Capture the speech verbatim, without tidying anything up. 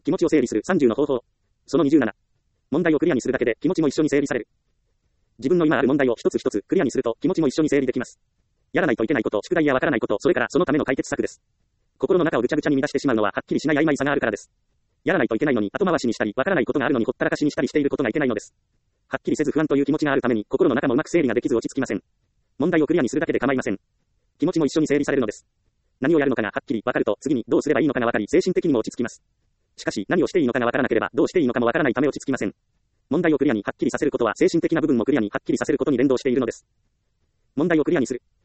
気持ちを整理するさんじゅうの方法。そのにじゅうなな。問題をクリアにするだけで気持ちも一緒に整理される。自分の今ある問題を一つ一つクリアにすると気持ちも一緒に整理できます。やらないといけないこと、宿題やわからないこと、それからそのための解決策です。心の中をぐちゃぐちゃに乱してしまうのははっきりしない曖昧さがあるからです。やらないといけないのに後回しにしたり、わからないことがあるのにほったらかしにしたりしていることがいけないのです。はっきりせず不安という気持ちがあるために心の中もうまく整理ができず落ち着きません。問題をクリアにするだけで構いません。気持ちも一緒に整理されるのです。何をやるのかがはっきりわかると次にどうすればいいのかがわかり精神的にも落ち着きます。しかし何をしていいのかがわからなければどうしていいのかもわからないため落ち着きません。問題をクリアにはっきりさせることは精神的な部分もクリアにはっきりさせることに連動しているのです。問題をクリアにする。